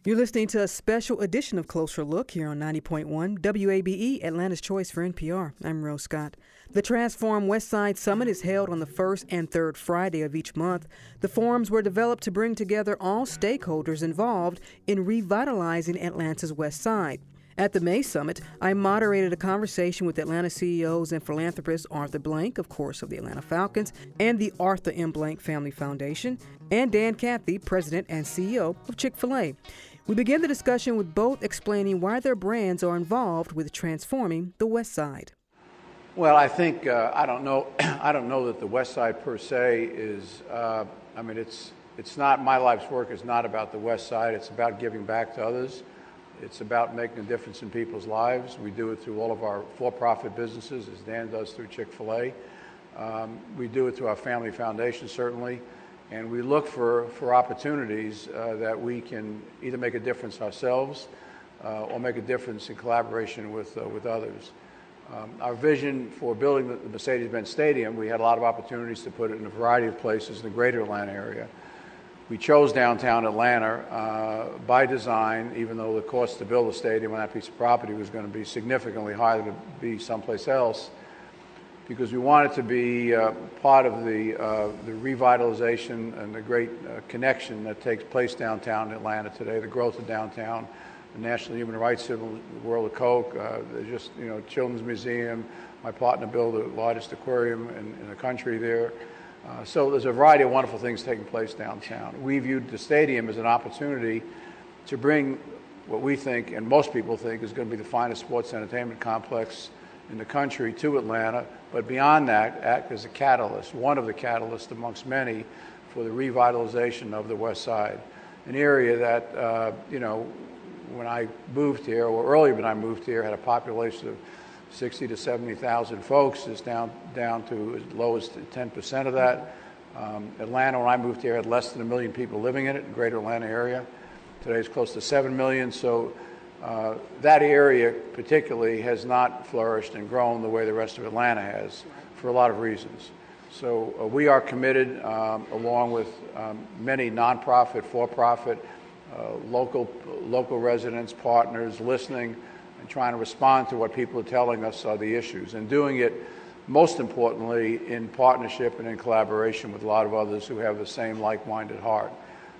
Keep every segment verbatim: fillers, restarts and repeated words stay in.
You're listening to a special edition of Closer Look here on ninety point one W A B E, Atlanta's Choice for N P R. I'm Rose Scott. The Transform Westside Summit is held on the first and third Friday of each month. The forums were developed to bring together all stakeholders involved in revitalizing Atlanta's West Side. At the May Summit, I moderated a conversation with Atlanta C E Os and philanthropist Arthur Blank, of course, of the Atlanta Falcons, and the Arthur M. Blank Family Foundation, and Dan Cathy, president and C E O of Chick-fil-A. We began the discussion with both explaining why their brands are involved with transforming the West Side. Well, I think uh, I don't know. I don't know that the West Side per se is. Uh, I mean, it's it's not my life's work. Is not about the West Side. It's about giving back to others. It's about making a difference in people's lives. We do it through all of our for-profit businesses, as Dan does through Chick-fil-A. Um, we do it through our family foundation, certainly. And we look for, for opportunities uh, that we can either make a difference ourselves uh, or make a difference in collaboration with, uh, with others. Um, our vision for building the Mercedes-Benz Stadium, we had a lot of opportunities to put it in a variety of places in the greater Atlanta area. We chose downtown Atlanta uh, by design, even though the cost to build a stadium on that piece of property was going to be significantly higher than to be someplace else, because we wanted to be uh, part of the, uh, the revitalization and the great uh, connection that takes place downtown Atlanta today, the growth of downtown, the National Human Rights Civil, the World of Coke, uh, just, you know, Children's Museum. My partner built the largest aquarium in, in the country there. Uh, so there's a variety of wonderful things taking place downtown. We viewed the stadium as an opportunity to bring what we think, and most people think, is going to be the finest sports entertainment complex in the country to Atlanta, but beyond that, act as a catalyst, one of the catalysts amongst many, for the revitalization of the West Side, an area that, uh, you know, when I moved here, or earlier when I moved here, had a population of sixty to seventy thousand folks. Is down down to as low as ten percent of that. Um, Atlanta, when I moved here, had less than a million people living in it, in the greater Atlanta area. Today it's close to seven million. So uh, that area particularly has not flourished and grown the way the rest of Atlanta has, for a lot of reasons. So uh, we are committed, um, along with um, many nonprofit, for-profit, uh, local local residents, partners, listening and trying to respond to what people are telling us are the issues, and doing it, most importantly, in partnership and in collaboration with a lot of others who have the same like-minded heart.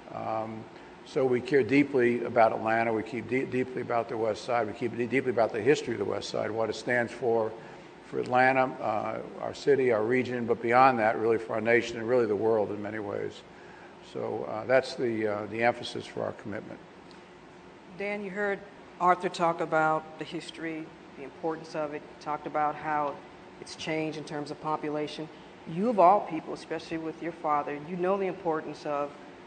Um, so we care deeply about Atlanta. We keep de- deeply about the West Side. We keep de- deeply about the history of the West Side, what it stands for for Atlanta, uh, our city, our region, but beyond that, really for our nation and really the world in many ways. So uh, that's the uh, the emphasis for our commitment. Dan, you heard Arthur talk about the history, the importance of it, talked about how it's changed in terms of population. You, of all people, especially with your father, you know the importance of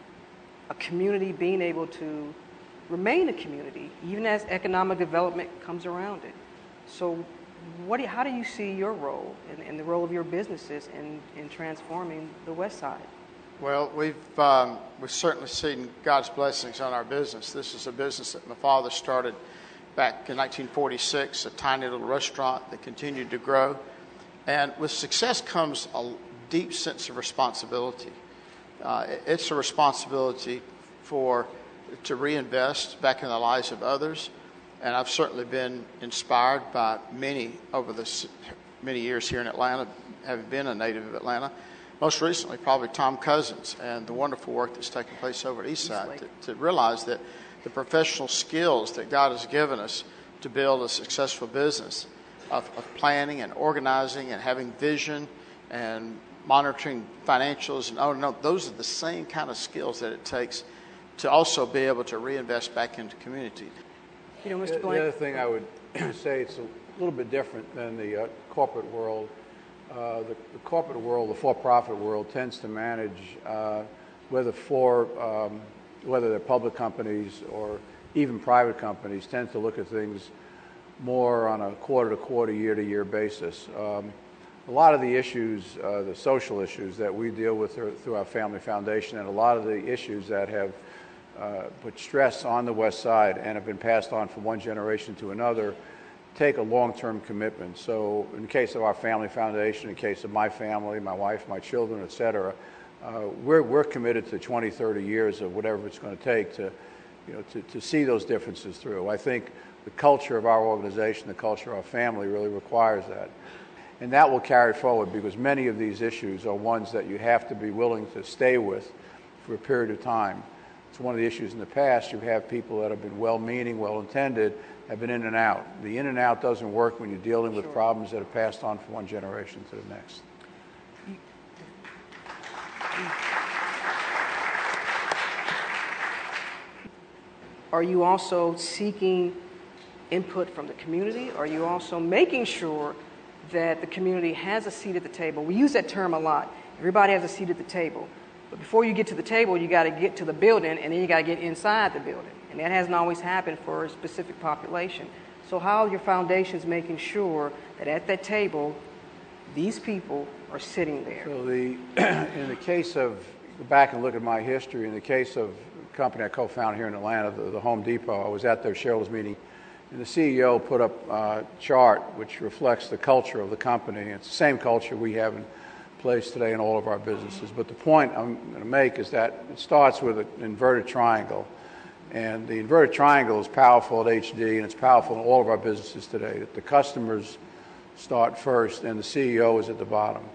a community being able to remain a community, even as economic development comes around it. So what do you, how do you see your role and, and the role of your businesses in, in transforming the West Side? Well, we've um, we've certainly seen God's blessings on our business. This is a business that my father started back in nineteen forty-six, a tiny little restaurant that continued to grow. And with success comes a deep sense of responsibility. Uh, it's a responsibility for to reinvest back in the lives of others. And I've certainly been inspired by many over the many years here in Atlanta, having been a native of Atlanta. Most recently, probably Tom Cousins and the wonderful work that's taking place over at Eastside to, to realize that the professional skills that God has given us to build a successful business of, of planning and organizing and having vision and monitoring financials and oh no, those are the same kind of skills that it takes to also be able to reinvest back into community. You know, Mister The, Blank. the other thing I would say, it's a little bit different than the uh, corporate world. Uh, the, the corporate world, the for-profit world, tends to manage uh, whether for um, whether they're public companies or even private companies, tend to look at things more on a quarter-to-quarter, year-to-year basis. Um, a lot of the issues, uh, the social issues that we deal with are, through our family foundation, and a lot of the issues that have uh, put stress on the West Side and have been passed on from one generation to another, take a long-term commitment. So in the case of our family foundation, in the case of my family, my wife, my children, et cetera, uh, we're, we're committed to twenty, thirty years of whatever it's going to take to you know, to, to see those differences through. I think the culture of our organization, the culture of our family really requires that. And that will carry forward because many of these issues are ones that you have to be willing to stay with for a period of time. It's one of the issues in the past. You have people that have been well-meaning, well-intended, have been in and out. The in and out doesn't work when you're dealing with problems that are passed on from one generation to the next. Are you also seeking input from the community? Are you also making sure that the community has a seat at the table? We use that term a lot. Everybody has a seat at the table. But before you get to the table, you got to get to the building, and then you got to get inside the building. And that hasn't always happened for a specific population. So how are your foundations making sure that at that table, these people are sitting there? So the, in the case of, go back and look at my history, in the case of a company I co-founded here in Atlanta, the, the Home Depot, I was at their shareholders meeting, and the C E O put up a chart which reflects the culture of the company. It's the same culture we have in place today in all of our businesses. But the point I'm going to make is that it starts with an inverted triangle. And the inverted triangle is powerful at H D, and it's powerful in all of our businesses today. That the customers start first, and the C E O is at the bottom.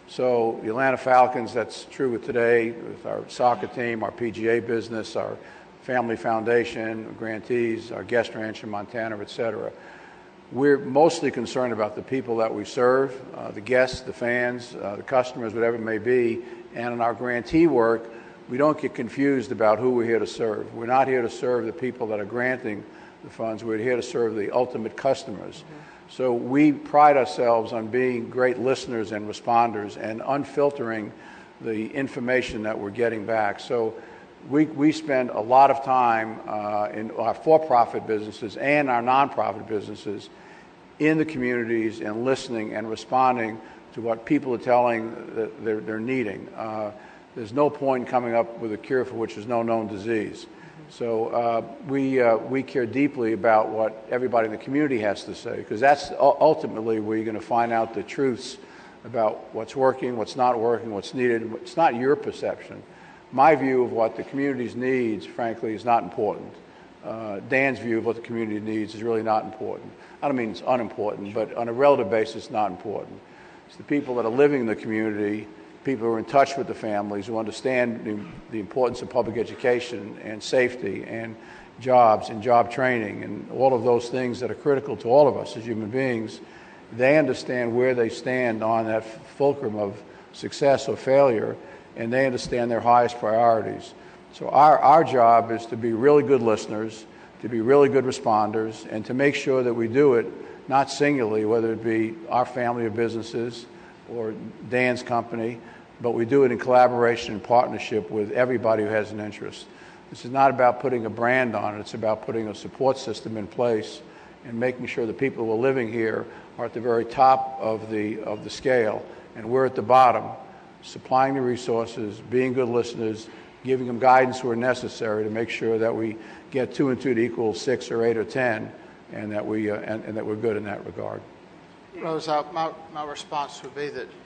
So the Atlanta Falcons, that's true with today, with our soccer team, our P G A business, our family foundation, grantees, our guest ranch in Montana, et cetera. We're mostly concerned about the people that we serve, uh, the guests, the fans, uh, the customers, whatever it may be. And in our grantee work, we don't get confused about who we're here to serve. We're not here to serve the people that are granting the funds. We're here to serve the ultimate customers. Mm-hmm. So we pride ourselves on being great listeners and responders and unfiltering the information that we're getting back. So we, we spend a lot of time uh, in our for-profit businesses and our nonprofit businesses in the communities and listening and responding to what people are telling that they're, they're needing. Uh, there's no point in coming up with a cure for which there's no known disease. So uh, we, uh, we care deeply about what everybody in the community has to say, because that's ultimately where you're going to find out the truths about what's working, what's not working, what's needed. It's not your perception. My view of what the community's needs, frankly, is not important. Uh, Dan's view of what the community needs is really not important. I don't mean it's unimportant, but on a relative basis, not important. It's the people that are living in the community, people who are in touch with the families, who understand the, the importance of public education and safety and jobs and job training and all of those things that are critical to all of us as human beings. They understand where they stand on that fulcrum of success or failure, and they understand their highest priorities. So our, our job is to be really good listeners, to be really good responders, and to make sure that we do it not singularly, whether it be our family of businesses or Dan's company, but we do it in collaboration and partnership with everybody who has an interest. This is not about putting a brand on it. It's about putting a support system in place and making sure the people who are living here are at the very top of the, of the scale, and we're at the bottom, supplying the resources, being good listeners, giving them guidance where necessary to make sure that we get two and two to equal six or eight or ten, and that, we, uh, and, and that we're good in that regard. Rose, I, my, my response would be that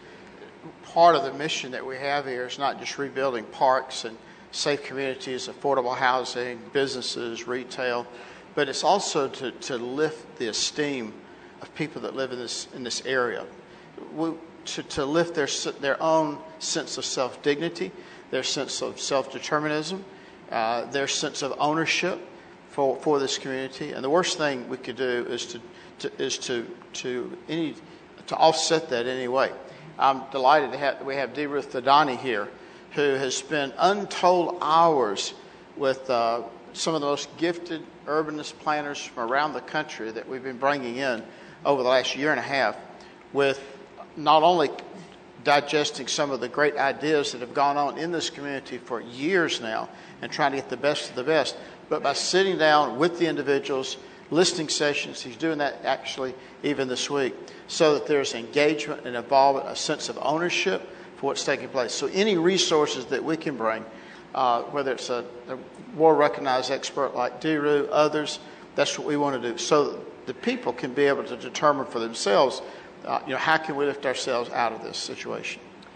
part of the mission that we have here is not just rebuilding parks and safe communities, affordable housing, businesses, retail, but it's also to, to lift the esteem of people that live in this in this area, we, to, to lift their their own sense of self-dignity, their sense of self-determinism, uh, their sense of ownership for, for this community. And the worst thing we could do is to, to is to to any to offset that in any way. I'm delighted to have we have D. Ruth Thadani here, who has spent untold hours with uh, some of the most gifted urbanist planners from around the country that we've been bringing in over the last year and a half, with not only digesting some of the great ideas that have gone on in this community for years now and trying to get the best of the best, but by sitting down with the individuals, listening sessions. He's doing that actually even this week, so that there's engagement and involvement, a sense of ownership for what's taking place. So any resources that we can bring, uh, whether it's a, a world-recognized expert like D-Ru, others, that's what we want to do, so the people can be able to determine for themselves, uh, you know, how can we lift ourselves out of this situation.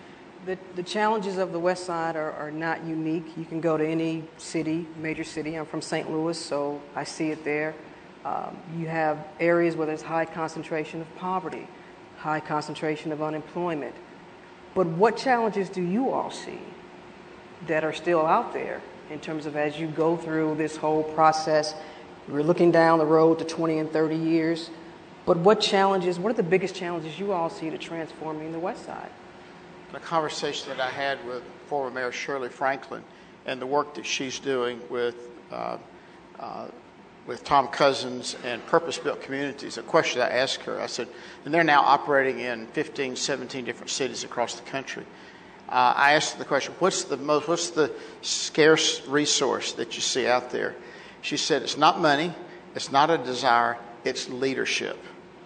The, the challenges of the West Side are, are not unique. You can go to any city, major city. I'm from Saint Louis, so I see it there. Um, you have areas where there's high concentration of poverty, high concentration of unemployment. But what challenges do you all see that are still out there in terms of as you go through this whole process? We're looking down the road to twenty and thirty years. But what challenges, what are the biggest challenges you all see to transforming the West Side? The conversation that I had with former Mayor Shirley Franklin and the work that she's doing with uh, uh, with Tom Cousins and purpose-built communities, a question I asked her, I said, and they're now operating in fifteen, seventeen different cities across the country. Uh, I asked her the question, what's the most, what's the scarce resource that you see out there? She said, it's not money, it's not a desire, it's leadership.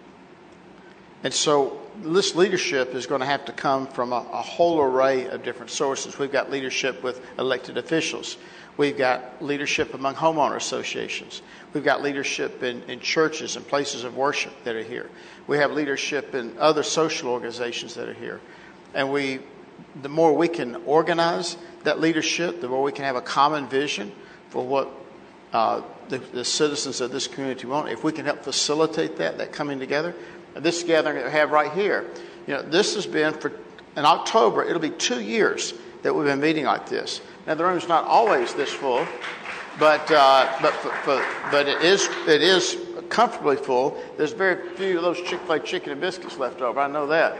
And so this leadership is going to have to come from a, a whole array of different sources. We've got leadership with elected officials. We've got leadership among homeowner associations. We've got leadership in, in churches and places of worship that are here. We have leadership in other social organizations that are here. And we, the more we can organize that leadership, the more we can have a common vision for what uh, the, the citizens of this community want. If we can help facilitate that, that coming together, this gathering that we have right here, you know, this has been for, in October, it'll be two years that we've been meeting like this. Now, the room's not always this full, but uh, but for, for, but it is it is comfortably full. There's very few of those Chick-fil-A chicken and biscuits left over. I know that.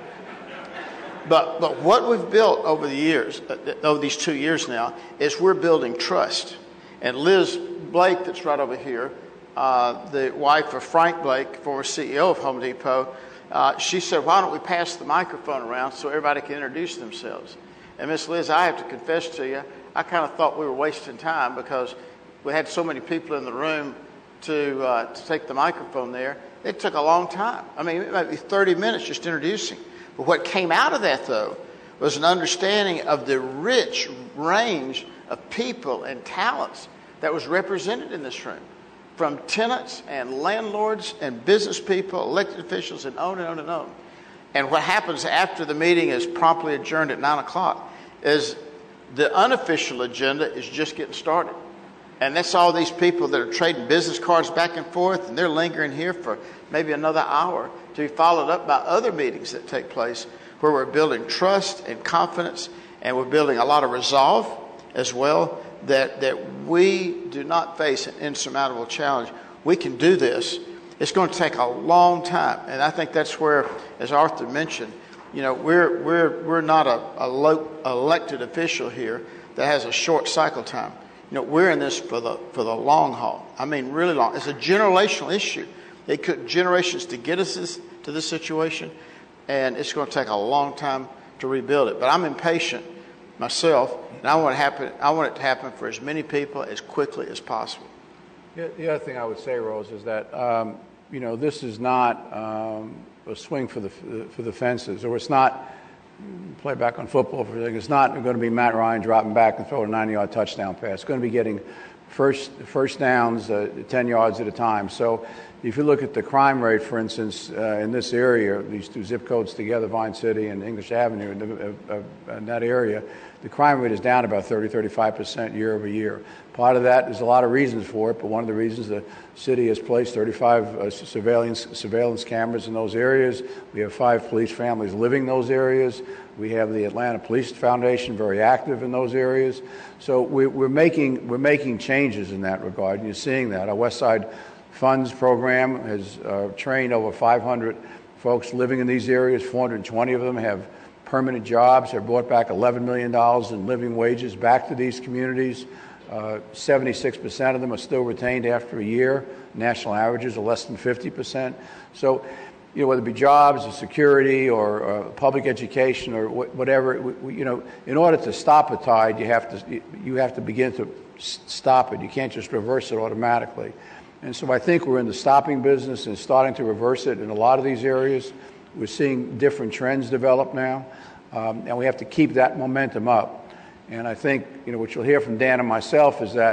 But but what we've built over the years, over these two years now, is we're building trust. And Liz Blake, that's right over here, Uh, the wife of Frank Blake, former C E O of Home Depot, uh, she said, why don't we pass the microphone around so everybody can introduce themselves? And Miss Liz, I have to confess to you, I kind of thought we were wasting time because we had so many people in the room to, uh, to take the microphone there. It took a long time. I mean, it might be thirty minutes just introducing. But what came out of that, though, was an understanding of the rich range of people and talents that was represented in this room, from tenants and landlords and business people, elected officials, and on and on and on. And what happens after the meeting is promptly adjourned at nine o'clock is the unofficial agenda is just getting started. And that's all these people that are trading business cards back and forth, and they're lingering here for maybe another hour to be followed up by other meetings that take place where we're building trust and confidence, and we're building a lot of resolve as well, that, that we do not face an insurmountable challenge. We can do this. It's going to take a long time. And I think that's where, as Arthur mentioned, you know, we're, we're, we're not a, a lo- elected official here that has a short cycle time. You know, we're in this for the, for the long haul. I mean, really long. It's a generational issue. It took generations to get us this, to this situation, and it's going to take a long time to rebuild it. But I'm impatient myself, and I want it to happen. I want it to happen for as many people as quickly as possible. Yeah, the other thing I would say, Rose, is that um, you know, this is not um, a swing for the for the fences, or it's not play back on football for everything. It's not going to be Matt Ryan dropping back and throwing a ninety-yard touchdown pass. It's going to be getting first first downs uh, ten yards at a time. So if you look at the crime rate, for instance, uh, in this area, these two zip codes together, Vine City and English Avenue, in, the, uh, uh, in that area, the crime rate is down about thirty, thirty-five percent year over year. Part of that, there's a lot of reasons for it, but one of the reasons the city has placed thirty-five uh, surveillance surveillance cameras in those areas. We have five police families living in those areas. We have the Atlanta Police Foundation very active in those areas. So we, we're making we're making changes in that regard, and you're seeing that. Our West Side Funds program has uh, trained over five hundred folks living in these areas. four hundred twenty of them have permanent jobs. Have brought back eleven million dollars in living wages back to these communities. Uh, seventy-six percent of them are still retained after a year. National averages are less than fifty percent. So, you know, whether it be jobs or security or uh, public education or wh- whatever, we, we, you know, in order to stop a tide, you have to you have to begin to s- stop it. You can't just reverse it automatically. And so I think we're in the stopping business and starting to reverse it in a lot of these areas. We're seeing different trends develop now, um, and we have to keep that momentum up. And I think, you know, what you'll hear from Dan and myself is that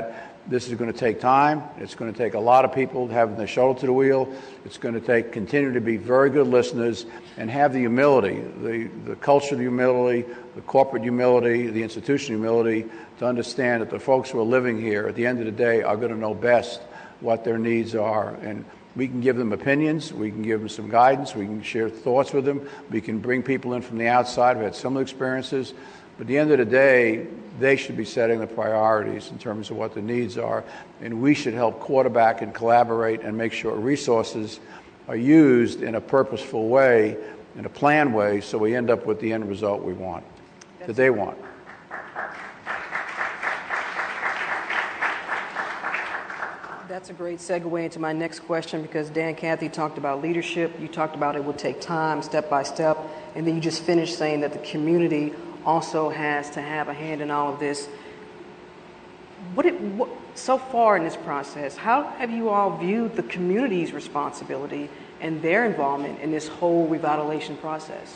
This is going to take time. It's going to take a lot of people having their shoulder to the wheel. It's going to take continue to be very good listeners and have the humility, the, the culture of humility, the corporate humility, the institutional humility to understand that the folks who are living here at the end of the day are going to know best what their needs are. And we can give them opinions. We can give them some guidance. We can share thoughts with them. We can bring people in from the outside who had similar experiences. But at the end of the day, they should be setting the priorities in terms of what the needs are, and we should help quarterback and collaborate and make sure resources are used in a purposeful way, in a planned way, so we end up with the end result we want, That's that they want. That's a great segue into my next question, because Dan Cathy talked about leadership. You talked about it will take time, step by step, and then you just finished saying that the community also has to have a hand in all of this. What, it, what so far in this process, how have you all viewed the community's responsibility and their involvement in this whole revitalization process?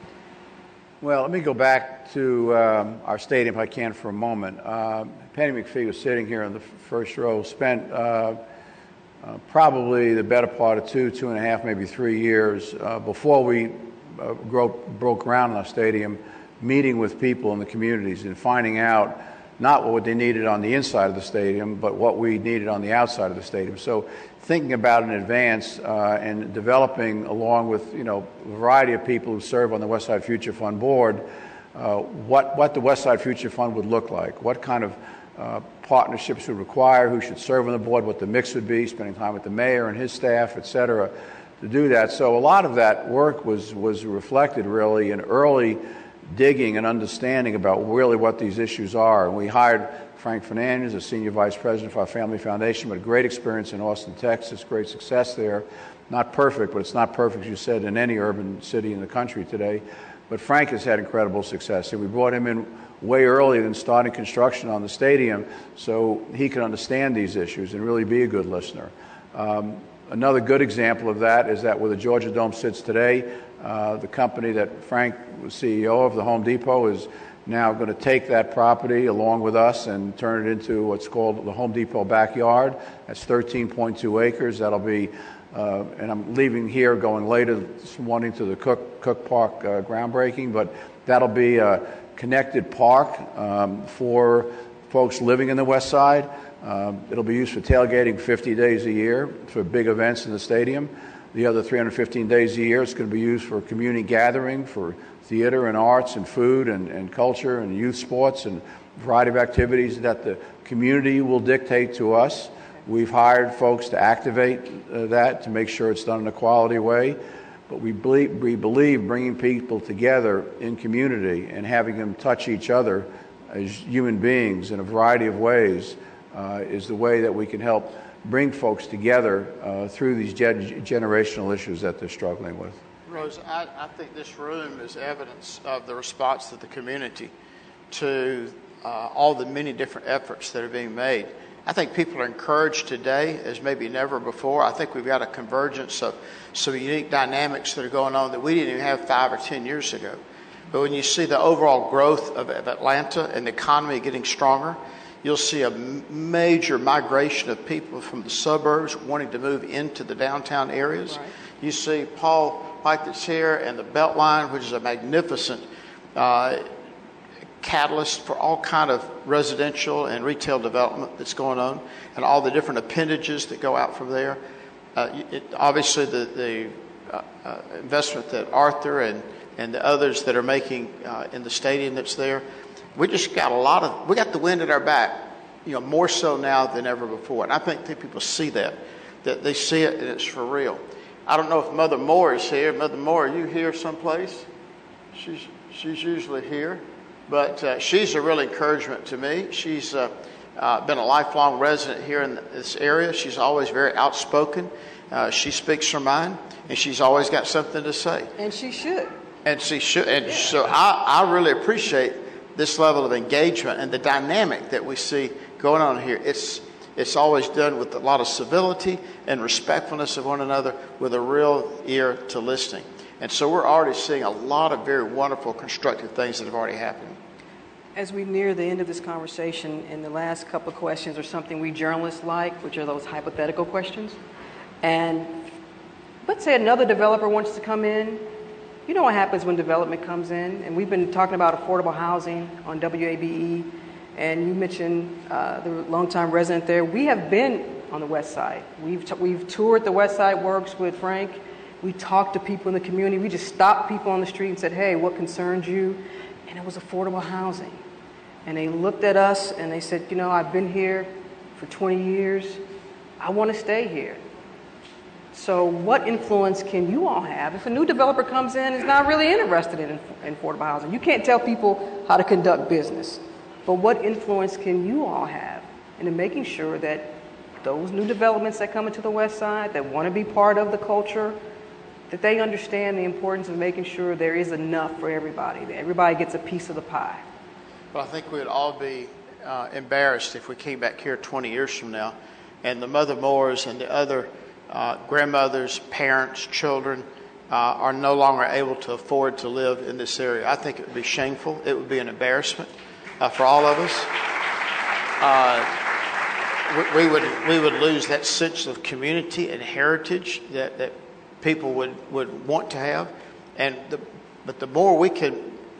Well, let me go back to um, our stadium, if I can, for a moment. Uh, Penny McPhee was sitting here in the first row, spent uh, uh, probably the better part of two, two and a half, maybe three years uh, before we uh, grow, broke ground in our stadium, meeting with people in the communities and finding out not what they needed on the inside of the stadium, but what we needed on the outside of the stadium. So thinking about in advance uh, and developing, along with you know a variety of people who serve on the Westside Future Fund board, uh, what, what the Westside Future Fund would look like, what kind of uh, partnerships would require, who should serve on the board, what the mix would be, spending time with the mayor and his staff, et cetera, to do that. So a lot of that work was, was reflected really in early digging and understanding about really what these issues are. And we hired Frank Fernandez, a senior vice president for our family foundation, but a great experience in Austin, Texas, great success there. Not perfect, but it's not perfect, as you said, in any urban city in the country today. But Frank has had incredible success. And we brought him in way earlier than starting construction on the stadium so he could understand these issues and really be a good listener. Um, another good example of that is that where the Georgia Dome sits today, Uh, the company that Frank was C E O of, the Home Depot, is now going to take that property along with us and turn it into what's called the Home Depot backyard. That's thirteen point two acres. That'll be, uh, and I'm leaving here, going later this morning to the Cook, Cook Park uh, groundbreaking, but that'll be a connected park um, for folks living in the West Side. Um, it'll be used for tailgating fifty days a year for big events in the stadium. The other three hundred fifteen days a year, it's going to be used for community gathering, for theater and arts and food and, and culture and youth sports and a variety of activities that the community will dictate to us. We've hired folks to activate uh, that, to make sure it's done in a quality way. But we believe, we believe bringing people together in community and having them touch each other as human beings in a variety of ways uh, is the way that we can help bring folks together uh, through these gen- generational issues that they're struggling with. Rose, I, I think this room is evidence of the response of the community to uh, all the many different efforts that are being made. I think people are encouraged today as maybe never before. I think we've got a convergence of some unique dynamics that are going on that we didn't even have five or ten years ago. But when you see the overall growth of, of Atlanta and the economy getting stronger, you'll see a major migration of people from the suburbs wanting to move into the downtown areas. Right. You see Paul Pike that's here and the Beltline, which is a magnificent uh, catalyst for all kind of residential and retail development that's going on, and all the different appendages that go out from there. Uh, it, obviously, the, the uh, uh, investment that Arthur and, and the others that are making uh, in the stadium that's there, we just got a lot of, we got the wind at our back, you know, more so now than ever before. And I think that people see that, that they see it and it's for real. I don't know if Mother Moore is here. Mother Moore, are you here someplace? She's, she's usually here. But uh, she's a real encouragement to me. She's uh, uh, been a lifelong resident here in this area. She's always very outspoken. Uh, she speaks her mind, and she's always got something to say. And she should. And she should. And yeah. so I, I really appreciate this level of engagement and the dynamic that we see going on here. It's it's always done with a lot of civility and respectfulness of one another, with a real ear to listening. And so we're already seeing a lot of very wonderful, constructive things that have already happened. As we near the end of this conversation, in the last couple of questions are something we journalists like, which are those hypothetical questions. And let's say another developer wants to come in. You know what happens when development comes in, and we've been talking about affordable housing on W A B E, and you mentioned uh, the longtime resident there. We have been on the West Side. We've t- we've toured the West Side Works with Frank. We talked to people in the community. We just stopped people on the street and said, "Hey, what concerns you?" And it was affordable housing. And they looked at us and they said, "You know, I've been here for twenty years. I want to stay here." So what influence can you all have if a new developer comes in and is not really interested in, in affordable housing? You can't tell people how to conduct business, but what influence can you all have in making sure that those new developments that come into the West Side that want to be part of the culture, that they understand the importance of making sure there is enough for everybody, that everybody gets a piece of the pie? Well, I think we'd all be uh, embarrassed if we came back here twenty years from now and the Mother Moores and the other Uh, grandmothers, parents, children uh, are no longer able to afford to live in this area. I think it would be shameful. It would be an embarrassment uh, for all of us. Uh, we, we would we would lose that sense of community and heritage that, that people would, would want to have. And the, but the more we can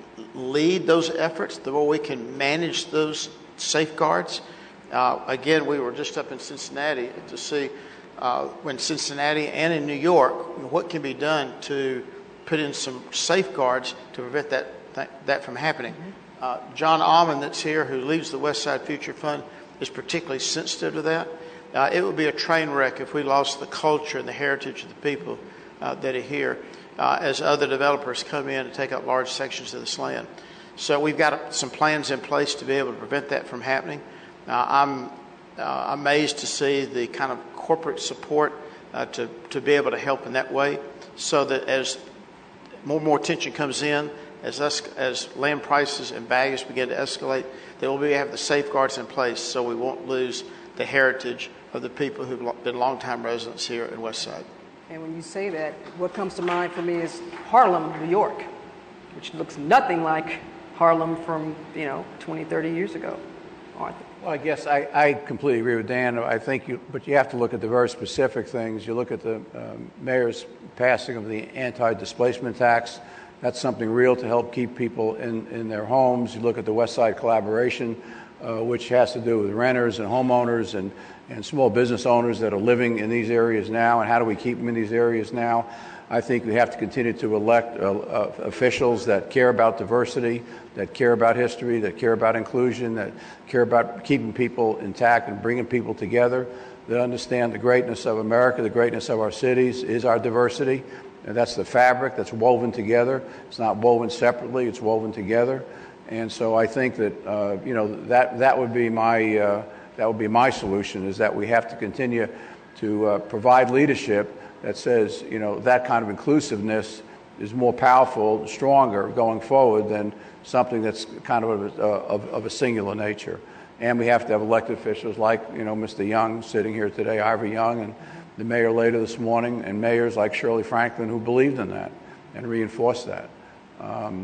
lead those efforts, the more we can manage those safeguards. Uh, again, we were just up in Cincinnati to see. Uh, when Cincinnati and in New York, what can be done to put in some safeguards to prevent that that, that from happening. Mm-hmm. uh, John Almond, that's here, who leads the West Side Future Fund, is particularly sensitive to that. Uh, it would be a train wreck if we lost the culture and the heritage of the people uh, that are here uh, as other developers come in and take up large sections of this land. So we've got some plans in place to be able to prevent that from happening. Uh, I'm uh, amazed to see the kind of corporate support uh, to, to be able to help in that way, so that as more and more attention comes in, as us, as land prices and values begin to escalate, that we'll be have the safeguards in place so we won't lose the heritage of the people who've been longtime residents here in West Side. And when you say that, what comes to mind for me is Harlem, New York, which looks nothing like Harlem from, you know, twenty, thirty years ago. Arthur. Well, I guess I, I completely agree with Dan. I think you, but you have to look at the very specific things. You look at the um, mayor's passing of the anti-displacement tax. That's something real to help keep people in, in their homes. You look at the West Side Collaboration, uh, which has to do with renters and homeowners and, and small business owners that are living in these areas now, and how do we keep them in these areas now. I think we have to continue to elect uh, uh, officials that care about diversity, that care about history, that care about inclusion, that care about keeping people intact and bringing people together, that understand the greatness of America, the greatness of our cities is our diversity. And that's the fabric that's woven together. It's not woven separately, it's woven together. And so I think that, uh, you know, that, that would be my, uh, that would be my solution, is that we have to continue to uh, provide leadership that says, you know, that kind of inclusiveness is more powerful, stronger going forward than something that's kind of a, of, of a singular nature. And we have to have elected officials like, you know, Mister Young sitting here today, Ivor Young, and the mayor later this morning, and mayors like Shirley Franklin who believed in that and reinforced that. Um,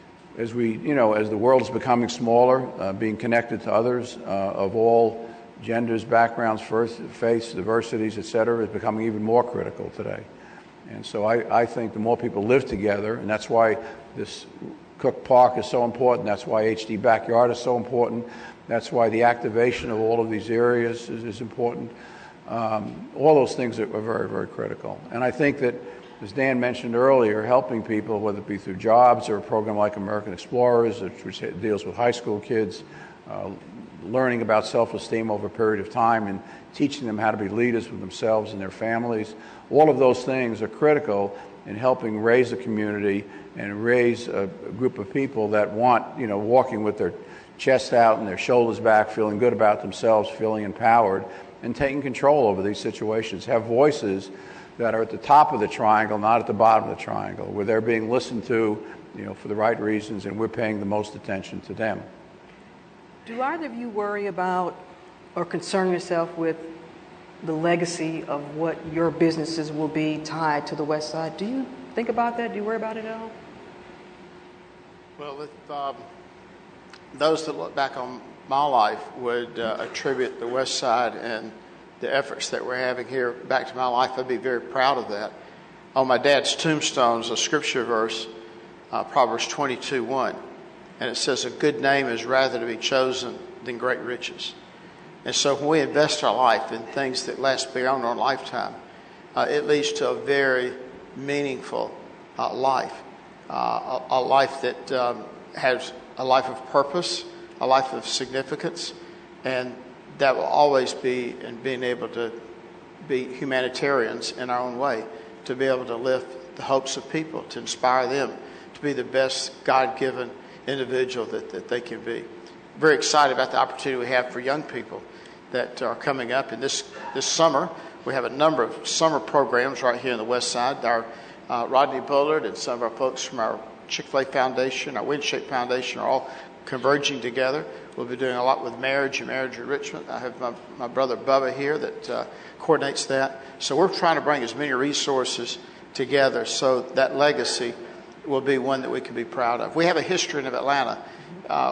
as we, you know, as the world is becoming smaller, uh, being connected to others uh, of all genders, backgrounds, faiths, diversities, et cetera, is becoming even more critical today. And so I, I think the more people live together, and that's why this Cook Park is so important, that's why H D Backyard is so important, that's why the activation of all of these areas is, is important. Um, all those things are, are very, very critical. And I think that, as Dan mentioned earlier, helping people, whether it be through jobs or a program like American Explorers, which deals with high school kids, uh, learning about self-esteem over a period of time and teaching them how to be leaders with themselves and their families. All of those things are critical in helping raise a community and raise a, a group of people that want, you know, walking with their chest out and their shoulders back, feeling good about themselves, feeling empowered, and taking control over these situations. Have voices that are at the top of the triangle, not at the bottom of the triangle, where they're being listened to, you know, for the right reasons, and we're paying the most attention to them. Do either of you worry about or concern yourself with the legacy of what your businesses will be tied to the West Side? Do you think about that? Do you worry about it at all? Well, if, um, those that look back on my life would uh, attribute the West Side and the efforts that we're having here back to my life. I'd be very proud of that. On my dad's tombstone is a scripture verse, uh, Proverbs twenty-two one, and it says, "A good name is rather to be chosen than great riches." And so when we invest our life in things that last beyond our lifetime, uh, it leads to a very meaningful uh, life, uh, a, a life that um, has a life of purpose, a life of significance, and that will always be in being able to be humanitarians in our own way, to be able to lift the hopes of people, to inspire them to be the best God-given individual that, that they can be. Very excited about the opportunity we have for young people that are coming up. And this, this summer, we have a number of summer programs right here in the West Side. Our uh, Rodney Bullard and some of our folks from our Chick-fil-A Foundation, our Windshape Foundation are all converging together. We'll be doing a lot with marriage and marriage enrichment. I have my, my brother Bubba here that uh, coordinates that. So we're trying to bring as many resources together so that legacy will be one that we can be proud of. We have a history in Atlanta uh,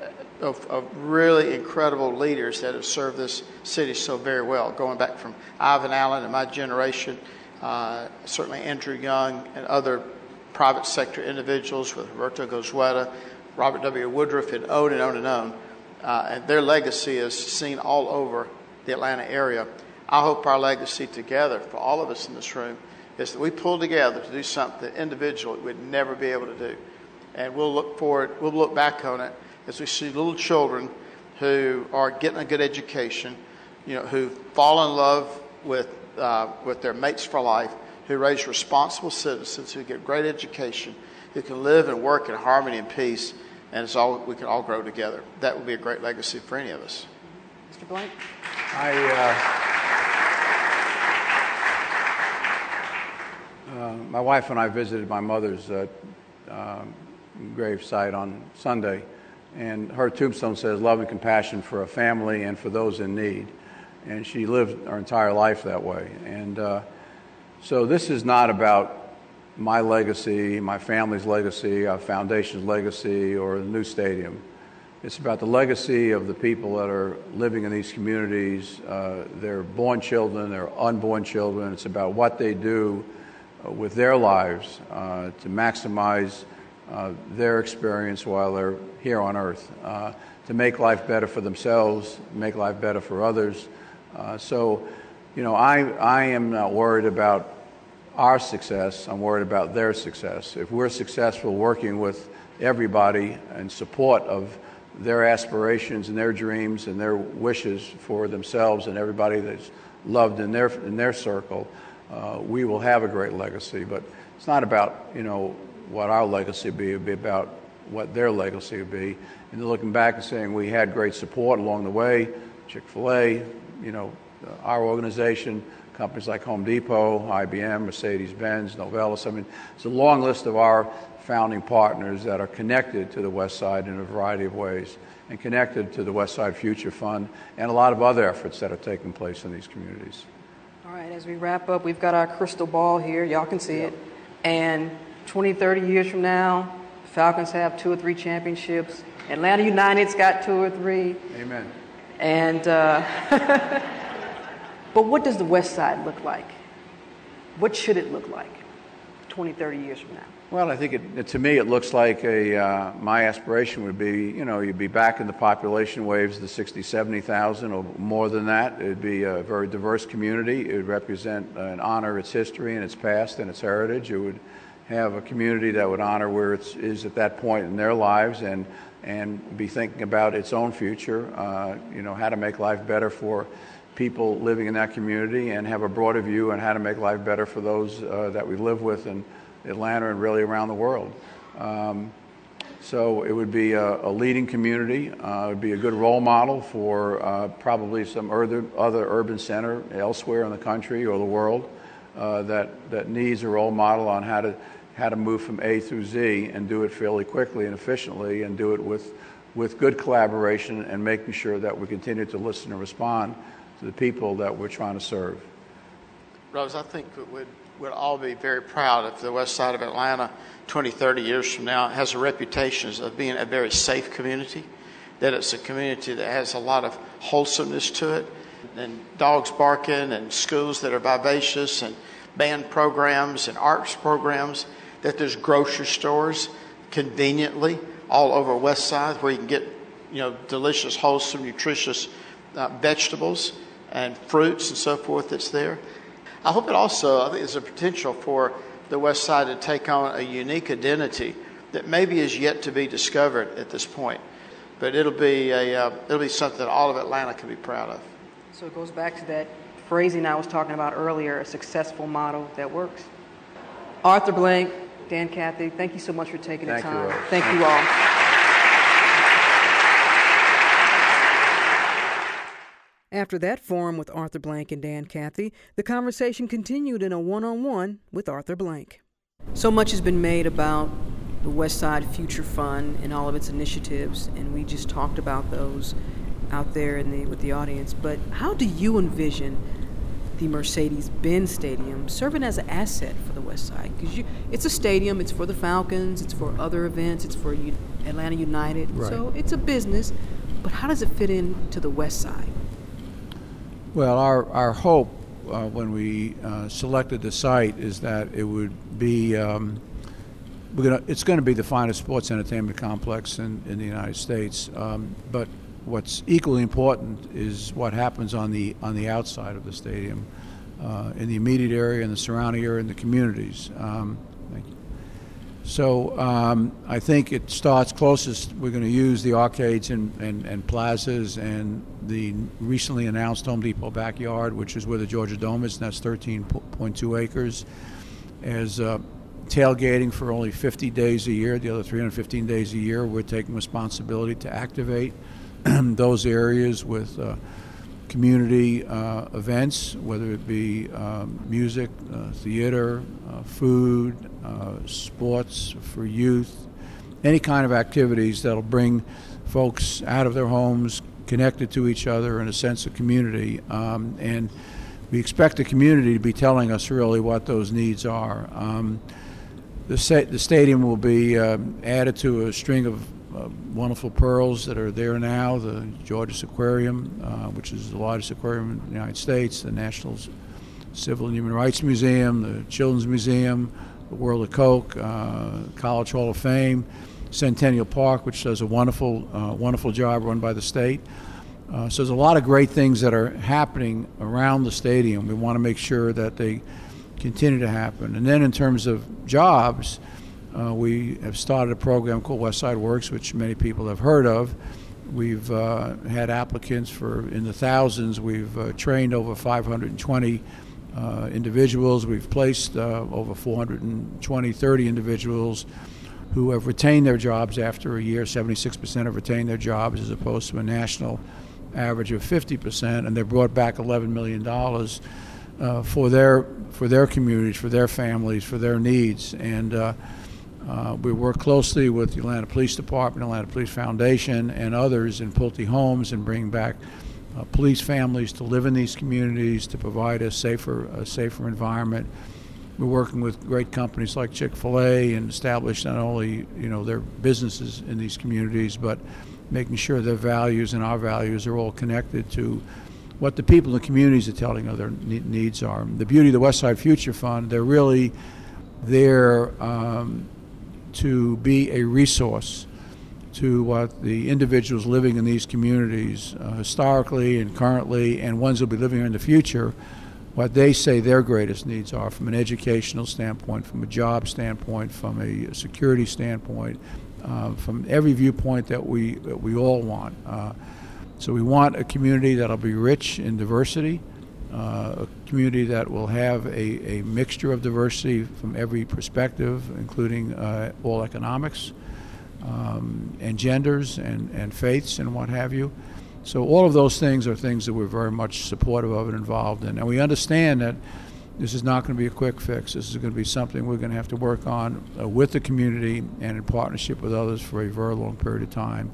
of, of really incredible leaders that have served this city so very well, going back from Ivan Allen and my generation, uh, certainly Andrew Young and other private sector individuals with Roberto Goizueta, Robert W. Woodruff, and on and on and on. Uh, and their legacy is seen all over the Atlanta area. I hope our legacy together, for all of us in this room, is that we pull together to do something that individually would never be able to do. And we'll look forward, we'll look back on it as we see little children who are getting a good education, you know, who fall in love with uh, with their mates for life, who raise responsible citizens, who get great education, who can live and work in harmony and peace, and it's all we can all grow together. That would be a great legacy for any of us. Mister Blank? I, uh, uh, my wife and I visited my mother's uh, uh, grave site on Sunday, and her tombstone says love and compassion for a family and for those in need. And she lived her entire life that way. And uh, so this is not about my legacy, my family's legacy, our foundation's legacy, or the new stadium. It's about the legacy of the people that are living in these communities, uh, their born children, their unborn children. It's about what they do uh, with their lives uh, to maximize uh, their experience while they're here on earth, uh, to make life better for themselves, make life better for others. Uh, so, you know, I, I am not worried about our success. I'm worried about their success. If we're successful working with everybody in support of their aspirations and their dreams and their wishes for themselves and everybody that's loved in their in their circle, uh, we will have a great legacy. But it's not about, you know, what our legacy would be. It would be about what their legacy would be. And looking back and saying we had great support along the way, Chick-fil-A, you know, our organization, companies like Home Depot, I B M, Mercedes-Benz, Novelis. I mean, it's a long list of our founding partners that are connected to the West Side in a variety of ways and connected to the West Side Future Fund and a lot of other efforts that are taking place in these communities. All right, as we wrap up, we've got our crystal ball here. Y'all can see it. And twenty, thirty years from now, the Falcons have two or three championships. Atlanta United's got two or three. Amen. And, uh, but what does the West Side look like? What should it look like twenty, thirty years from now? Well, I think it, it, to me it looks like a, uh, my aspiration would be, you know, you'd be back in the population waves, the sixty, seventy thousand or more than that. It'd be a very diverse community. It would represent and honor its history and its past and its heritage. It would have a community that would honor where it is at that point in their lives and and be thinking about its own future, uh, you know, how to make life better for people living in that community and have a broader view on how to make life better for those uh, that we live with in Atlanta and really around the world. Um, so it would be a, a leading community. Uh, it would be a good role model for uh, probably some other, other urban center elsewhere in the country or the world uh, that, that needs a role model on how to how to move from A through Z and do it fairly quickly and efficiently and do it with, with good collaboration and making sure that we continue to listen and respond to the people that we're trying to serve. Rose, I think we'd, we'd all be very proud if the West Side of Atlanta twenty, thirty years from now has a reputation of being a very safe community, that it's a community that has a lot of wholesomeness to it, and dogs barking and schools that are vivacious and band programs and arts programs, that there's grocery stores conveniently all over West Side where you can get, you know, delicious, wholesome, nutritious uh, vegetables and fruits and so forth that's there. I hope it also, I think there's a potential for the West Side to take on a unique identity that maybe is yet to be discovered at this point. But it'll be a uh, it'll be something that all of Atlanta can be proud of. So it goes back to that phrasing I was talking about earlier, a successful model that works. Arthur Blank, Dan Cathy, thank you so much for taking the Thank you, time. Rose. Thank you all. After that forum with Arthur Blank and Dan Cathy, the conversation continued in a one-on-one with Arthur Blank. So much has been made about the West Side Future Fund and all of its initiatives, and we just talked about those out there in the, with the audience. But how do you envision the Mercedes-Benz Stadium serving as an asset for the West Side? Because it's a stadium, it's for the Falcons, it's for other events, it's for U- Atlanta United, Right. So it's a business, but how does it fit into the West Side? Well, our, our hope uh, when we uh, selected the site is that it would be, um, we're gonna, it's going to be the finest sports entertainment complex in, in the United States. Um, but what's equally important is what happens on the on the outside of the stadium, uh, in the immediate area, in the surrounding area, in the communities. Um, thank you. So um, I think it starts closest. We're going to use the arcades and, and, and plazas and the recently announced Home Depot backyard, which is where the Georgia Dome is, and that's thirteen point two acres, as uh, tailgating for only fifty days a year. The other three hundred fifteen days a year, we're taking responsibility to activate those areas with uh, community uh, events, whether it be um, music, uh, theater, uh, food, uh, sports for youth, any kind of activities that'll bring folks out of their homes, connected to each other in a sense of community. Um, and we expect the community to be telling us really what those needs are. Um, the, sta- the stadium will be um, added to a string of Uh, wonderful pearls that are there now, the Georges Aquarium, uh, which is the largest aquarium in the United States, the National Civil and Human Rights Museum, the Children's Museum, the World of Coke, uh, College Hall of Fame, Centennial Park, which does a wonderful, uh, wonderful job run by the state. Uh, so there's a lot of great things that are happening around the stadium. We want to make sure that they continue to happen. And then in terms of jobs, Uh, we have started a program called West Side Works, which many people have heard of. We've uh, had applicants for in the thousands. We've uh, trained over five hundred twenty uh, individuals. We've placed uh, over four hundred twenty, thirty individuals who have retained their jobs after a year. seventy-six percent have retained their jobs as opposed to a national average of fifty percent, and they brought back eleven million dollars uh, for their for their communities, for their families, for their needs. And uh, Uh, we work closely with the Atlanta Police Department, Atlanta Police Foundation, and others in Pulte Homes and bring back uh, police families to live in these communities, to provide a safer, a safer environment. We're working with great companies like Chick-fil-A and establish not only, you know, their businesses in these communities, but making sure their values and our values are all connected to what the people in the communities are telling us their ne- needs are. The beauty of the West Side Future Fund, they're really there um, to be a resource to what the individuals living in these communities uh, historically and currently, and ones who will be living here in the future, what they say their greatest needs are from an educational standpoint, from a job standpoint, from a security standpoint, uh, from every viewpoint that we, that we all want. Uh, so we want a community that'll be rich in diversity, Uh, a community that will have a, a mixture of diversity from every perspective, including uh, all economics um, and genders and, and faiths and what have you. So all of those things are things that we're very much supportive of and involved in. And we understand that this is not going to be a quick fix. This is going to be something we're going to have to work on uh, with the community and in partnership with others for a very long period of time.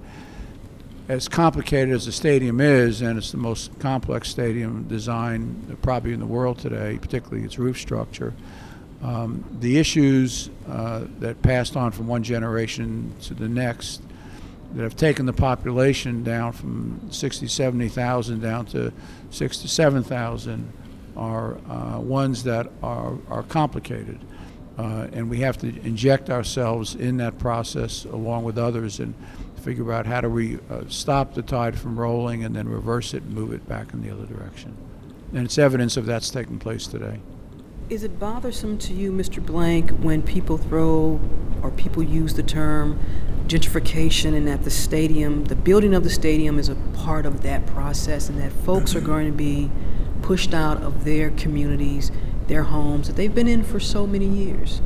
As complicated as the stadium is, and it's the most complex stadium design probably in the world today, particularly its roof structure, um, the issues uh, that passed on from one generation to the next that have taken the population down from sixty, seventy thousand down to six to seven thousand are uh, ones that are, are complicated. Uh, and we have to inject ourselves in that process along with others and figure out how do we uh, stop the tide from rolling and then reverse it and move it back in the other direction. And it's evidence of that's taking place today. Is it bothersome to you, Mister Blank, when people throw or people use the term gentrification and that the stadium, the building of the stadium is a part of that process and that folks are going to be pushed out of their communities, their homes that they've been in for so many years?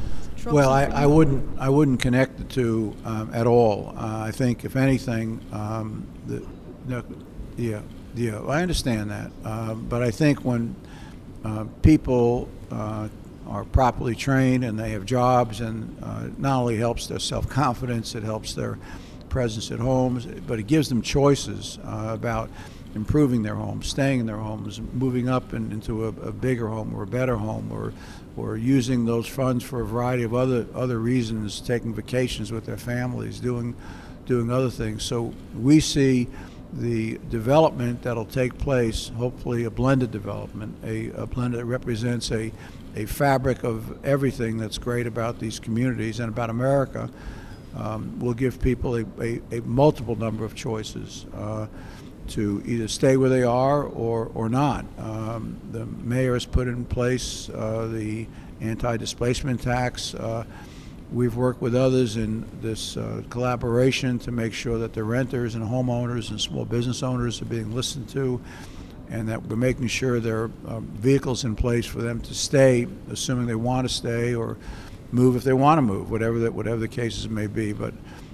Well, I, I wouldn't I wouldn't connect the two um, at all. Uh, I think, if anything, um, the, the yeah yeah I understand that, uh, but I think when uh, people uh, are properly trained and they have jobs, and uh, it not only helps their self-confidence, it helps their presence at homes, but it gives them choices uh, about improving their homes, staying in their homes, moving up in, into a, a bigger home or a better home, or or using those funds for a variety of other other reasons, taking vacations with their families, doing doing other things. So we see the development that'll take place, hopefully a blended development, a, a blend that represents a, a fabric of everything that's great about these communities and about America. Um, will give people a, a, a multiple number of choices uh, to either stay where they are or, or not. Um, the mayor has put in place uh, the anti-displacement tax. Uh, we've worked with others in this uh, collaboration to make sure that the renters and homeowners and small business owners are being listened to, and that we're making sure there are um, vehicles in place for them to stay, assuming they want to stay, or move if they want to move, whatever the, whatever the cases may be. But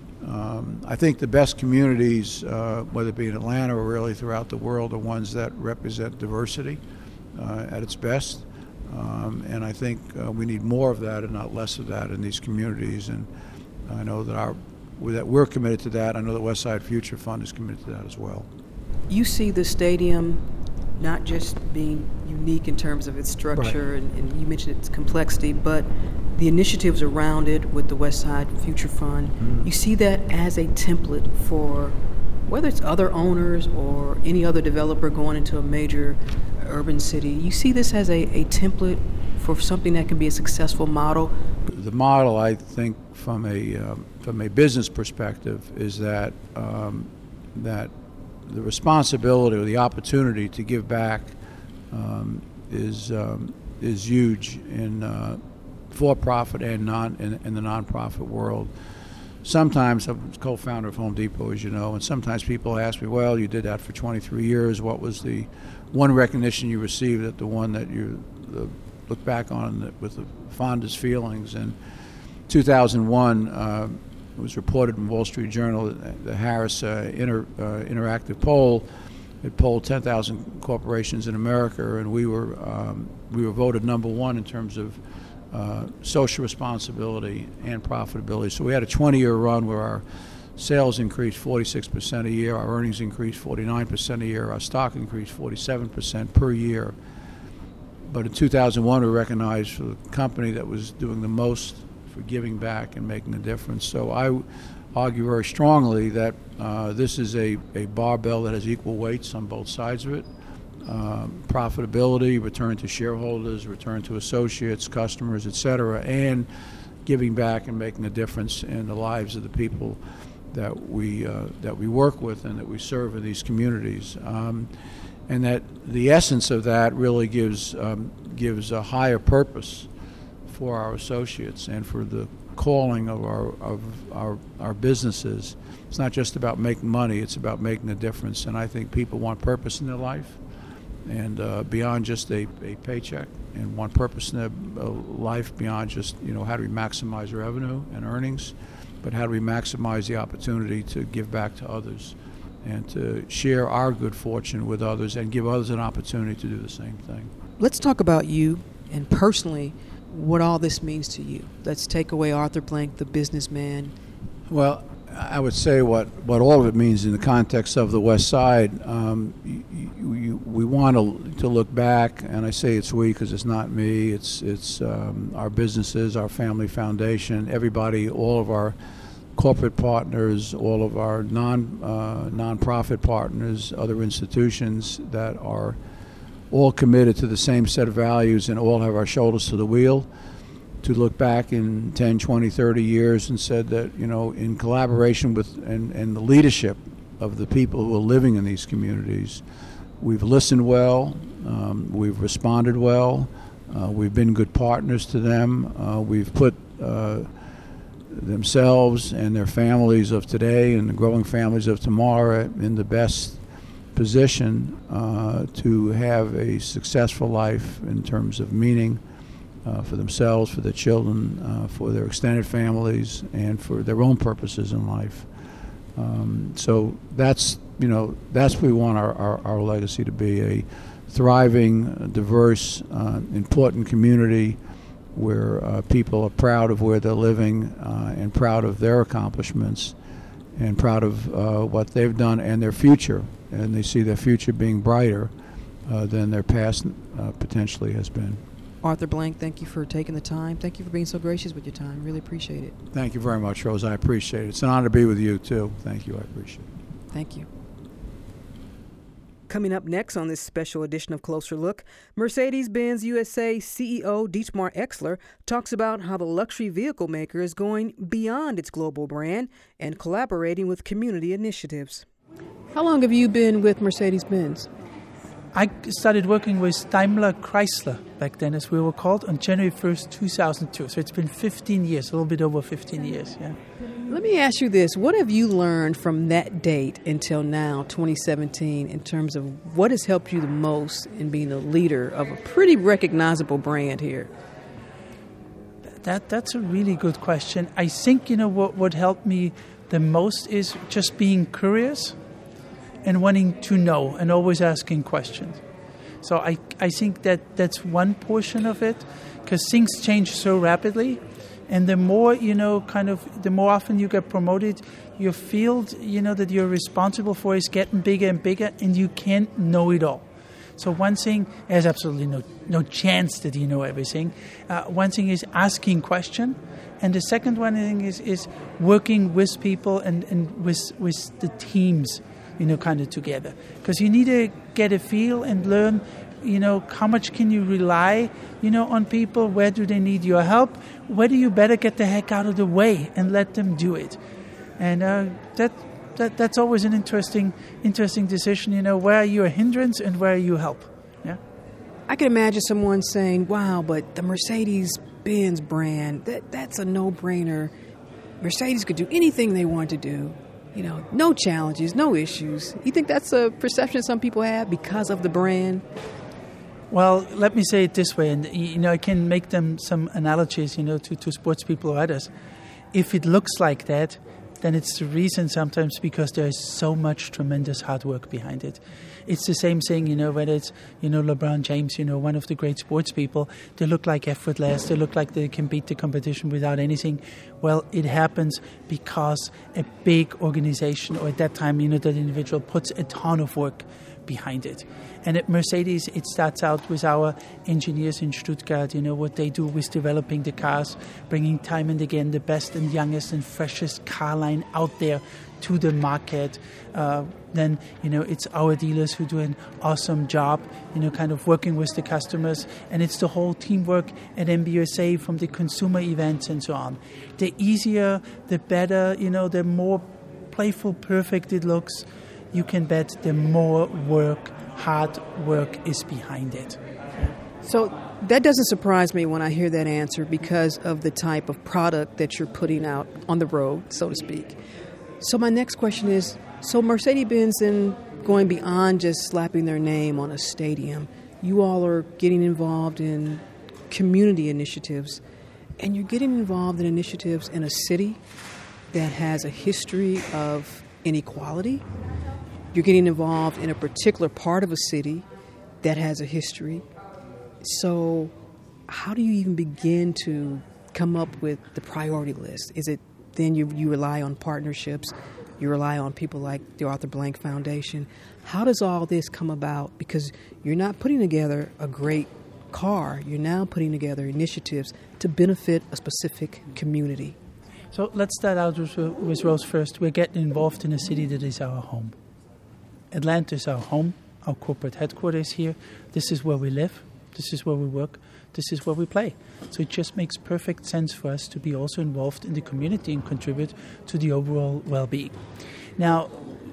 um, I think the best communities, uh, whether it be in Atlanta or really throughout the world, are ones that represent diversity uh, at its best. Um, and I think uh, we need more of that and not less of that in these communities. And I know that our that we're committed to that. I know the West Side Future Fund is committed to that as well. You see the stadium not just being unique in terms of its structure, right. and, and you mentioned its complexity, but the initiatives around it with the West Side Future Fund. Mm-hmm. You see that as a template for whether it's other owners or any other developer going into a major urban city. You see this as a, a template for something that can be a successful model? The model, I think, from a um, from a business perspective, is that um, that the responsibility or the opportunity to give back um, is um, is huge in uh, for-profit and non in, in the nonprofit world. Sometimes I'm co-founder of Home Depot, as you know, and sometimes people ask me, "Well, you did that for twenty-three years. What was the one recognition you received that the one that you the, look back on with the fondest feelings?" And two thousand one, uh, it was reported in Wall Street Journal that the Harris uh, inter, uh, Interactive poll it polled ten thousand corporations in America, and we were um, we were voted number one in terms of uh, social responsibility and profitability. So we had a twenty-year run where our sales increased forty-six percent a year, our earnings increased forty-nine percent a year, our stock increased forty-seven percent per year. But in two thousand one, we were recognized for the company that was doing the most for giving back and making a difference. So I argue very strongly that uh, this is a, a barbell that has equal weights on both sides of it. Um, profitability, return to shareholders, return to associates, customers, et cetera, and giving back and making a difference in the lives of the people that we uh, that we work with and that we serve in these communities. Um, and that the essence of that really gives um, gives a higher purpose for our associates and for the calling of our of our our businesses. It's not just about making money; it's about making a difference. And I think people want purpose in their life, and uh, beyond just a, a paycheck, and want purpose in their uh, life beyond just, you know, how do we maximize revenue and earnings, but how do we maximize the opportunity to give back to others and to share our good fortune with others and give others an opportunity to do the same thing. Let's talk about you and personally what all this means to you. Let's take away Arthur Blank, the businessman. Well, I would say what, what all of it means in the context of the West Side. Um, you, you, we want to, to look back, and I say it's we because it's not me. It's it's um, our businesses, our family foundation, everybody, all of our corporate partners, all of our non uh, nonprofit partners, other institutions that are all committed to the same set of values and all have our shoulders to the wheel, to look back in ten, twenty, thirty years and said that, you know, in collaboration with and, and the leadership of the people who are living in these communities, we've listened well, um, we've responded well, uh, we've been good partners to them, uh, we've put uh, themselves and their families of today and the growing families of tomorrow in the best position uh, to have a successful life in terms of meaning uh, for themselves, for their children, uh, for their extended families, and for their own purposes in life. Um, so that's, you know, that's what we want our, our, our legacy to be, a thriving, diverse, uh, important community where uh, people are proud of where they're living uh, and proud of their accomplishments and proud of uh, what they've done and their future. And they see their future being brighter uh, than their past uh, potentially has been. Arthur Blank, thank you for taking the time. Thank you for being so gracious with your time. Really appreciate it. Thank you very much, Rose. I appreciate it. It's an honor to be with you, too. Thank you. I appreciate it. Thank you. Coming up next on this special edition of Closer Look, Mercedes-Benz U S A C E O Dietmar Exler talks about how the luxury vehicle maker is going beyond its global brand and collaborating with community initiatives. How long have you been with Mercedes-Benz? I started working with Daimler Chrysler back then, as we were called, on January first, two thousand two. So it's been fifteen years, a little bit over fifteen years, yeah. Let me ask you this. What have you learned from that date until now, twenty seventeen, in terms of what has helped you the most in being a leader of a pretty recognizable brand here? That That's a really good question. I think, you know, what, what helped me the most is just being curious and wanting to know and always asking questions. So I, I think that that's one portion of it, because things change so rapidly. And the more, you know, kind of, the more often you get promoted, your field, you know, that you're responsible for is getting bigger and bigger, and you can't know it all. So one thing, there's absolutely no no chance that you know everything. Uh, one thing is asking question. And the second one thing is, is working with people and, and with with the teams, you know, kind of together. Because you need to get a feel and learn, you know, how much can you rely, you know, on people? Where do they need your help? Where do you better get the heck out of the way and let them do it? And uh, that that that's always an interesting interesting decision, you know, where are you a hindrance and where are you help? Yeah. I can imagine someone saying, wow, but the Mercedes-Benz brand, that that's a no-brainer. Mercedes could do anything they want to do. You know, no challenges, no issues. You think that's a perception some people have because of the brand? Well, let me say it this way, and you know, I can make them some analogies, you know, to, to sports people or others. If it looks like that, then it's the reason sometimes because there is so much tremendous hard work behind it. It's the same thing, you know, whether it's, you know, LeBron James, you know, one of the great sports people, they look like effortless, they look like they can beat the competition without anything. Well, it happens because a big organization, or at that time, you know, that individual puts a ton of work behind it. And at Mercedes, it starts out with our engineers in Stuttgart, you know, what they do with developing the cars, bringing time and again the best and youngest and freshest car line out there to the market. Uh, then, you know, it's our dealers who do an awesome job, you know, kind of working with the customers. And it's the whole teamwork at M B U S A, from the consumer events and so on. The easier, the better, you know, the more playful, perfect it looks, you can bet the more work, hard work is behind it. So that doesn't surprise me when I hear that answer, because of the type of product that you're putting out on the road, so to speak. So my next question is, so Mercedes-Benz, then going beyond just slapping their name on a stadium, you all are getting involved in community initiatives, and you're getting involved in initiatives in a city that has a history of inequality. You're getting involved in a particular part of a city that has a history. So how do you even begin to come up with the priority list? Is it then you, you rely on partnerships, you rely on people like the Arthur Blank Foundation? How does all this come about? Because you're not putting together a great car, you're now putting together initiatives to benefit a specific community. So let's start out with, with Rose first. We're getting involved in a city that is our home. Atlanta is our home, our corporate headquarters here. This is where we live. This is where we work. This is where we play. So it just makes perfect sense for us to be also involved in the community and contribute to the overall well-being. Now,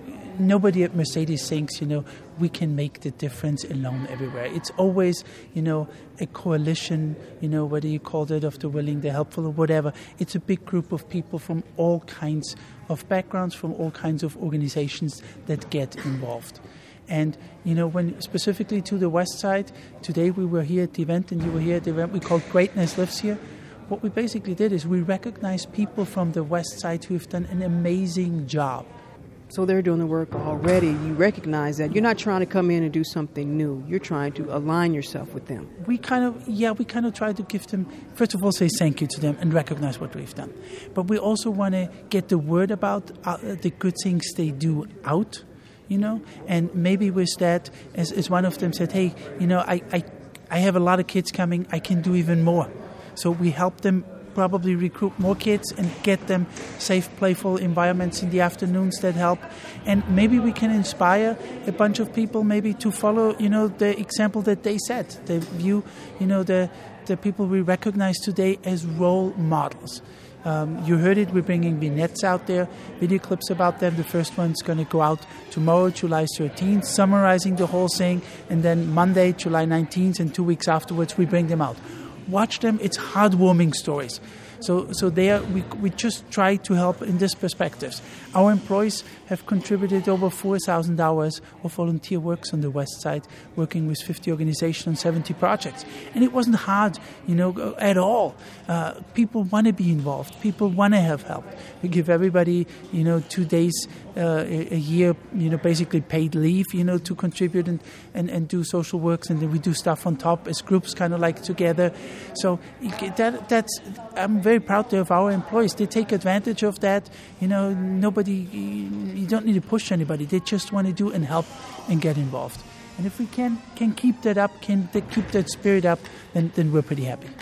nobody at Mercedes thinks, you know, we can make the difference alone everywhere. It's always, you know, a coalition, you know, whether you call it of the willing, the helpful, or whatever. It's a big group of people from all kinds of backgrounds, from all kinds of organizations that get involved. And, you know, when specifically to the West Side, today we were here at the event and you were here at the event we called Greatness Lives Here. What we basically did is we recognized people from the West Side who have done an amazing job. So they're doing the work already. You recognize that. You're not trying to come in and do something new. You're trying to align yourself with them. We kind of, yeah, we kind of try to give them, first of all, say thank you to them and recognize what we've done. But we also want to get the word about uh, the good things they do out, you know. And maybe with that, as, as one of them said, hey, you know, I, I, I have a lot of kids coming. I can do even more. So we help them probably recruit more kids and get them safe, playful environments in the afternoons that help. And maybe we can inspire a bunch of people maybe to follow, you know, the example that they set. They view, you know, the, the people we recognize today as role models. Um, you heard it, we're bringing vignettes out there, video clips about them. The first one's going to go out tomorrow, July thirteenth, summarizing the whole thing. And then Monday, July nineteenth, and two weeks afterwards, we bring them out. Watch them. It's heartwarming stories. So, so there we we just try to help in this perspectives. Our employees have contributed over four thousand hours of volunteer works on the West Side, working with fifty organizations on seventy projects. And it wasn't hard, you know, at all. Uh, people want to be involved. People want to have help. We give everybody, you know, two days uh, a, a year, you know, basically paid leave, you know, to contribute and, and, and do social works. And then we do stuff on top as groups kind of like together. So that that's, I'm very proud of our employees. They take advantage of that. You know, nobody, you don't need to push anybody. They just want to do and help and get involved. And if we can can keep that up, can keep that spirit up, then, then we're pretty happy.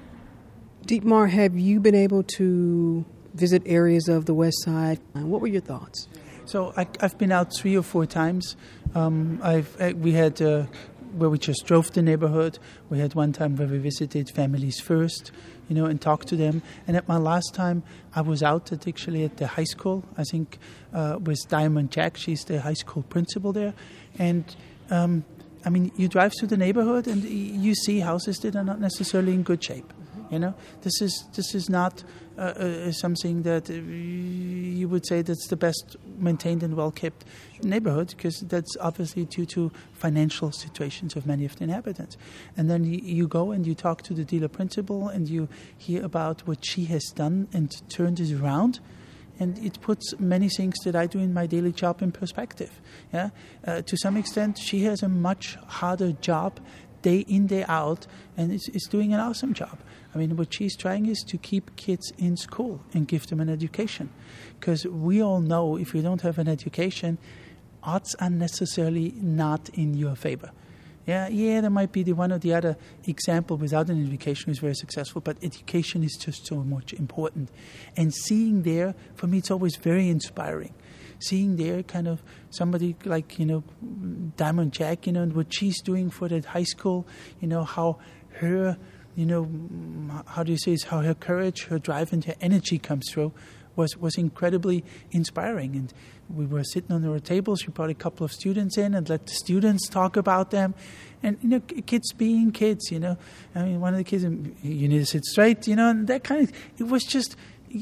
Dietmar, have you been able to visit areas of the West Side? What were your thoughts? So I, I've been out three or four times. Um, I've I, we had uh, where we just drove the neighborhood. We had one time where we visited Families First, you know, and talked to them. And at my last time, I was out at actually at the high school, I think, uh, with Diamond Jack. She's the high school principal there. And, um, I mean, you drive through the neighborhood and you see houses that are not necessarily in good shape. You know, this is this is not uh, uh, something that uh, you would say that's the best maintained and well-kept neighborhood, because that's obviously due to financial situations of many of the inhabitants. And then you, you go and you talk to the dealer principal and you hear about what she has done and turned it around. And it puts many things that I do in my daily job in perspective. Yeah, uh, to some extent, she has a much harder job day in, day out, and is, is doing an awesome job. I mean, what she's trying is to keep kids in school and give them an education. Because we all know if you don't have an education, odds are necessarily not in your favor. Yeah, yeah, there might be the one or the other example without an education who's very successful, but education is just so much important. And seeing there, for me, it's always very inspiring. Seeing there kind of somebody like, you know, Diamond Jack, you know, and what she's doing for that high school, you know, how her, you know, how do you say, is how her courage, her drive, and her energy comes through was, was incredibly inspiring. And we were sitting on our tables. We brought a couple of students in and let the students talk about them. And, you know, kids being kids, you know. I mean, one of the kids, you need to sit straight, you know, and that kind of, it was just,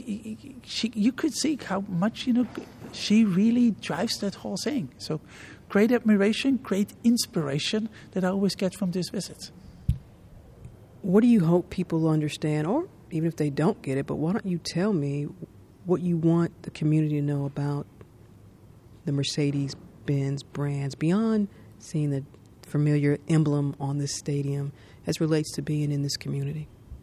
she, you could see how much, you know, she really drives that whole thing. So great admiration, great inspiration that I always get from these visits. What do you hope people understand, or even if they don't get it, but why don't you tell me what you want the community to know about the Mercedes-Benz brands beyond seeing the familiar emblem on this stadium as relates to being in this community?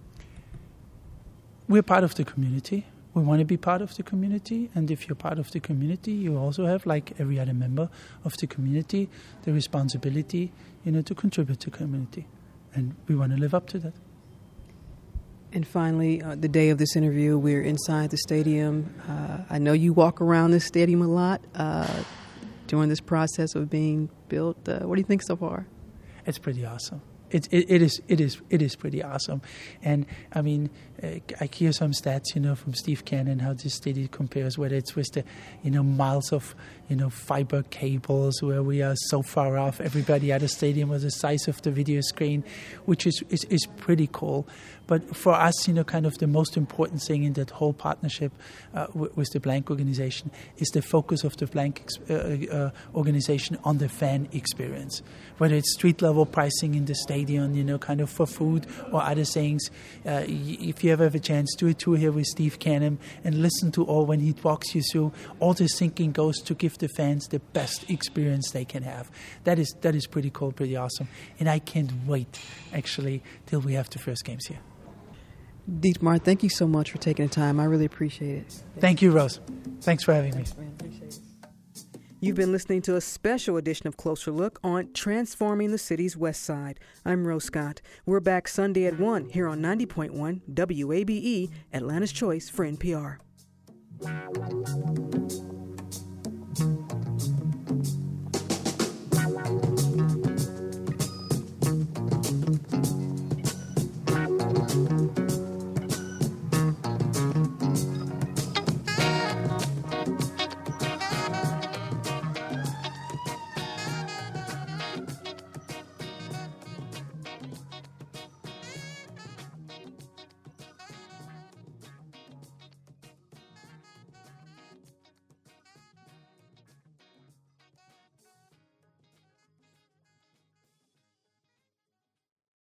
We're part of the community. We want to be part of the community. And if you're part of the community, you also have, like every other member of the community, the responsibility, you know, to contribute to the community. And we want to live up to that. And finally, uh, the day of this interview, we're inside the stadium. Uh, I know you walk around this stadium a lot uh, during this process of being built. Uh, what do you think so far? It's pretty awesome. It, it, it is it is it is pretty awesome, and I mean uh, I hear some stats, you know, from Steve Cannon how this stadium compares, whether it's with the, you know, miles of, you know, fiber cables where we are so far off everybody at the stadium was the size of the video screen, which is, is is pretty cool. But for us, you know, kind of the most important thing in that whole partnership uh, w- with the Blank organization is the focus of the Blank ex- uh, uh, organization on the fan experience, whether it's street level pricing in the stadium, you know, kind of for food or other things. Uh, if you ever have a chance, do a tour here with Steve Cannon and listen to all when he walks you through. All this thinking goes to give the fans the best experience they can have. That is that is pretty cool, pretty awesome, and I can't wait actually till we have the first games here. Dietmar, thank you so much for taking the time. I really appreciate it. Thank you, Rose. Thanks for having Thanks, me. man. Appreciate it. You've been listening to a special edition of Closer Look on Transforming the City's West Side. I'm Rose Scott. We're back Sunday at one here on ninety point one W A B E, Atlanta's Choice for N P R.